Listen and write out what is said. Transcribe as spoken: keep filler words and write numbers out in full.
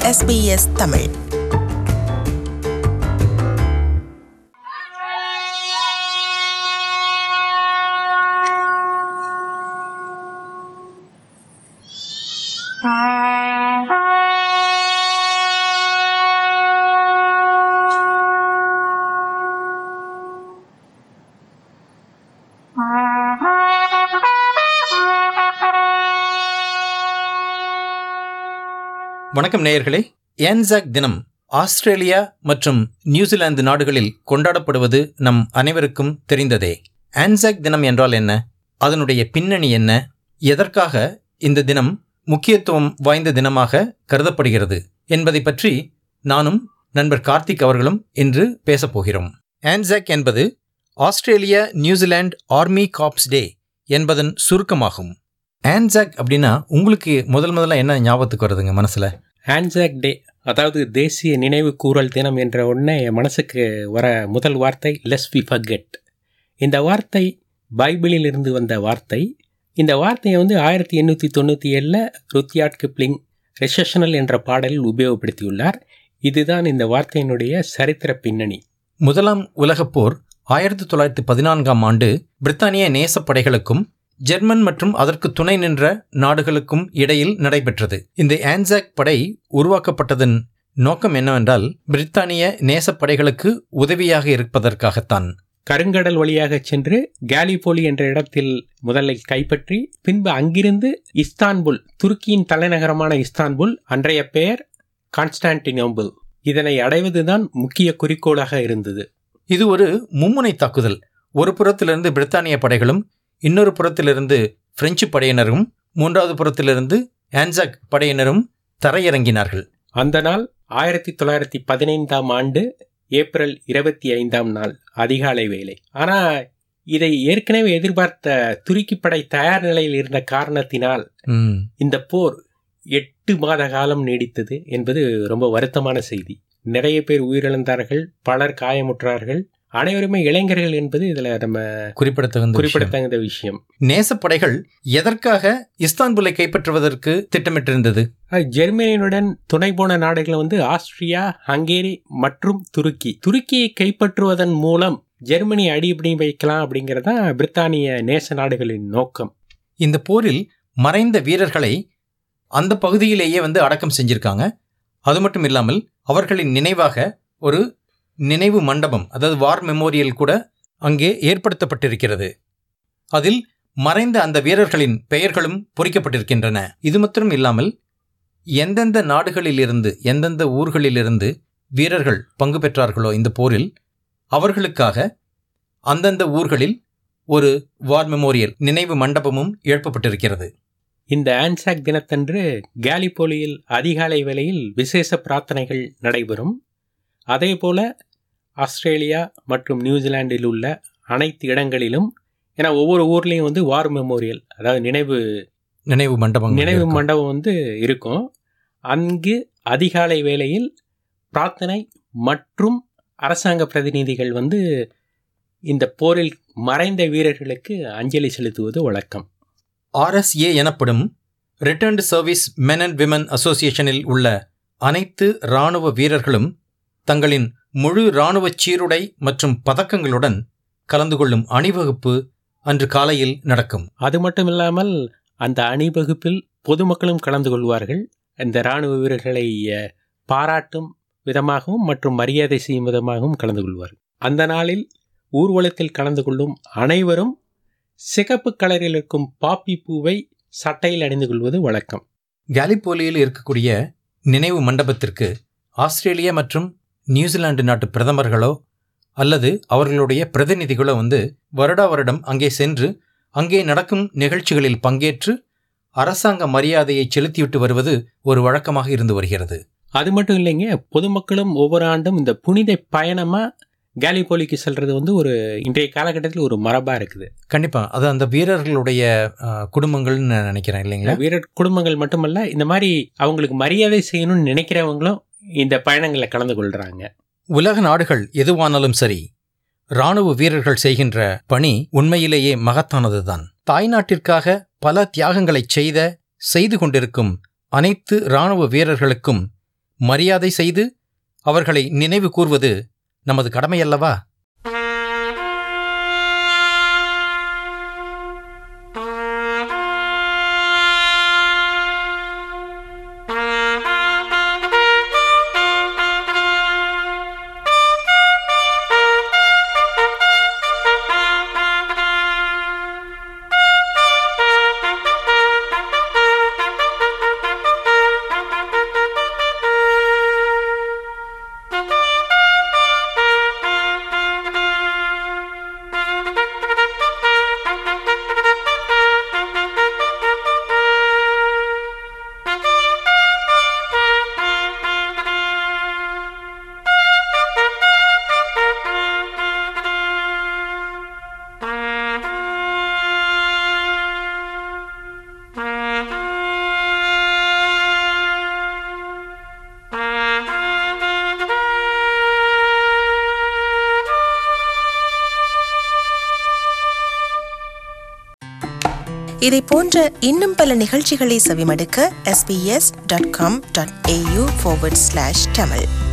S B S Tamil. வணக்கம் நேயர்களே. Anzac தினம் ஆஸ்திரேலியா மற்றும் நியூசிலாந்து நாடுகளில் கொண்டாடப்படுவது நம் அனைவருக்கும் தெரிந்ததே. ஆன்சாக் தினம் என்றால் என்ன? அதனுடைய பின்னணி என்ன? எதற்காக இந்த தினம் முக்கியத்துவம் வாய்ந்த தினமாக கருதப்படுகிறது என்பதை பற்றி நானும் நண்பர் கார்த்திக் அவர்களும் இன்று பேசப்போகிறோம். ஆன்சாக் என்பது Australia New Zealand army corps day என்பதன் சுருக்கமாகும். ஆன்சாக் அப்படின்னா உங்களுக்கு முதல் முதல்ல என்ன ஞாபகத்துக்கு வருதுங்க மனசுல? ஆன்சாக் டே, அதாவது தேசிய நினைவு கூறல் தினம் என்ற உடனே என் மனசுக்கு வர முதல் வார்த்தை லெஸ் வி ஃபர்கெட். இந்த வார்த்தை பைபிளில் இருந்து வந்த வார்த்தை. இந்த வார்த்தையை வந்து ஆயிரத்தி எண்ணூற்றி தொண்ணூற்றி ஏழில் ருத்யார்ட் கிப்ளிங் ரெசஷனல் என்ற பாடலில் உபயோகப்படுத்தியுள்ளார். இதுதான் இந்த வார்த்தையினுடைய சரித்திர பின்னணி. முதலாம் உலகப் போர் ஆயிரத்தி தொள்ளாயிரத்தி பதினான்காம் ஆண்டு பிரித்தானிய நேசப்படைகளுக்கும் ஜெர்மன் மற்றும் அதற்கு துணை நின்ற நாடுகளுக்கும் இடையில் நடைபெற்றது. இந்த ஆன்சாக் படை உருவாக்கப்பட்டதன் நோக்கம் என்னவென்றால் பிரித்தானிய நேசப்படைகளுக்கு உதவியாக இருப்பதற்காகத்தான். கருங்கடல் வழியாக சென்று கேலிபோலி என்ற இடத்தில் முதலில் கைப்பற்றி பின்பு அங்கிருந்து இஸ்தான்புல், துருக்கியின் தலைநகரமான இஸ்தான்புல், அன்றைய பெயர் கான்ஸ்டான்டினோபிள், இதனை அடைவதுதான் முக்கிய குறிக்கோளாக இருந்தது. இது ஒரு மும்முனை தாக்குதல். ஒரு புறத்திலிருந்து பிரித்தானிய படைகளும் இன்னொரு புறத்திலிருந்து பிரெஞ்சு படையினரும் மூன்றாவது புறத்திலிருந்து ஆன்சாக் படையினரும் தரையிறங்கினார்கள். அந்த நாள் ஆயிரத்தி தொள்ளாயிரத்தி பதினைந்தாம் ஆண்டு ஏப்ரல் இருபத்தி ஐந்தாம் நாள் அதிகாலை வேளை. ஆனால் இதை ஏற்கனவே எதிர்பார்த்த துருக்கி படை தயார் நிலையில் இருந்த காரணத்தினால் இந்த போர் எட்டு மாத காலம் நீடித்தது என்பது ரொம்ப வருத்தமான செய்தி. நிறைய பேர் உயிரிழந்தார்கள், பலர் காயமுற்றார்கள், அனைவருமே இளைஞர்கள் என்பது இதில் நம்ம குறிப்பிடத்தகுந்த குறிப்பிடத்தகுந்த விஷயம். நேசப்படைகள் எதற்காக இஸ்தான்புலை கைப்பற்றுவதற்கு திட்டமிட்டிருந்தது? ஜெர்மனியுடன் துணை போன நாடுகள் வந்து ஆஸ்திரியா, ஹங்கேரி மற்றும் துருக்கி. துருக்கியை கைப்பற்றுவதன் மூலம் ஜெர்மனி அடிபடி வைக்கலாம் அப்படிங்கிறதா பிரித்தானிய நேச நாடுகளின் நோக்கம். இந்த போரில் மறைந்த வீரர்களை அந்த பகுதியிலேயே வந்து அடக்கம் செஞ்சிருக்காங்க. அது மட்டும் இல்லாமல் அவர்களின் நினைவாக ஒரு நினைவு மண்டபம், அதாவது வார் மெமோரியல் கூட அங்கே ஏற்படுத்தப்பட்டிருக்கிறது. அதில் மறைந்த அந்த வீரர்களின் பெயர்களும் பொறிக்கப்பட்டிருக்கின்றன. இது மாத்திரம் இல்லாமல் எந்தெந்த நாடுகளிலிருந்து எந்தெந்த ஊர்களிலிருந்து வீரர்கள் பங்கு பெற்றார்களோ இந்த போரில் அவர்களுக்காக அந்தந்த ஊர்களில் ஒரு வார் மெமோரியல் நினைவு மண்டபமும் எழுப்பப்பட்டிருக்கிறது. இந்த ஆன்சாக் தினத்தன்று கேலிபோலியில் அதிகாலை வேளையில் விசேஷ பிரார்த்தனைகள் நடைபெறும். அதே போல ஆஸ்திரேலியா மற்றும் நியூசிலாண்டில் உள்ள அனைத்து இடங்களிலும், ஏன்னா ஒவ்வொரு ஊர்லேயும் வந்து வார் மெமோரியல், அதாவது நினைவு நினைவு மண்டபம் நினைவு மண்டபம் வந்து இருக்கும். அங்கு அதிகாலை வேளையில் பிரார்த்தனை மற்றும் அரசாங்க பிரதிநிதிகள் வந்து இந்த போரில் மறைந்த வீரர்களுக்கு அஞ்சலி செலுத்துவது வழக்கம். ஆர் எஸ் ஏ எனப்படும் returned service men and women அசோசியேஷனில் உள்ள அனைத்து இராணுவ வீரர்களும் தங்களின் முழு இராணுவ சீருடை மற்றும் பதக்கங்களுடன் கலந்து கொள்ளும் அணிவகுப்பு அன்று காலையில் நடக்கும். அது மட்டும் இல்லாமல் அந்த அணிவகுப்பில் பொதுமக்களும் கலந்து கொள்வார்கள். இந்த இராணுவ வீரர்களை பாராட்டும் விதமாகவும் மற்றும் மரியாதை செய்யும் விதமாகவும் கலந்து கொள்வார்கள். அந்த நாளில் ஊர்வலத்தில் கலந்து கொள்ளும் அனைவரும் சிகப்பு கலரில் இருக்கும் பாப்பி பூவை சட்டையில் அணிந்து கொள்வது வழக்கம். கேலிபோலியில் இருக்கக்கூடிய நினைவு மண்டபத்திற்கு ஆஸ்திரேலியா மற்றும் நியூசிலாந்து நாட்டு பிரதமர்களோ அல்லது அவர்களுடைய பிரதிநிதிகளோ வந்து வருடா வருடம் அங்கே சென்று அங்கே நடக்கும் நிகழ்ச்சிகளில் பங்கேற்று அரசாங்க மரியாதையை செலுத்திவிட்டு வருவது ஒரு வழக்கமாக இருந்து வருகிறது. அது மட்டும் இல்லைங்க, பொதுமக்களும் ஒவ்வொரு ஆண்டும் இந்த புனித பயணமாக கேலிபோலிக்கு செல்றது வந்து ஒரு இன்றைய காலகட்டத்தில் ஒரு மரபாக இருக்குது. கண்டிப்பாக அது அந்த வீரர்களுடைய குடும்பங்கள்னு நினைக்கிறேன் இல்லைங்களா? வீரர் குடும்பங்கள் மட்டுமல்ல, இந்த மாதிரி அவங்களுக்கு மரியாதை செய்யணும்னு நினைக்கிறவங்களும் இந்த பயணங்களில் கலந்து கொள்கிறாங்க. உலக நாடுகள் எதுவானாலும் சரி, இராணுவ வீரர்கள் செய்கின்ற பணி உண்மையிலேயே மகத்தானதுதான். தாய்நாட்டிற்காக பல தியாகங்களை செய்த செய்து கொண்டிருக்கும் அனைத்து இராணுவ வீரர்களுக்கும் மரியாதை செய்து அவர்களை நினைவு கூர்வது நமது கடமையல்லவா? இதை போன்ற இன்னும் பல நிகழ்ச்சிகளை செவிமடுக்க S B S dot com dot A U forward slash Tamil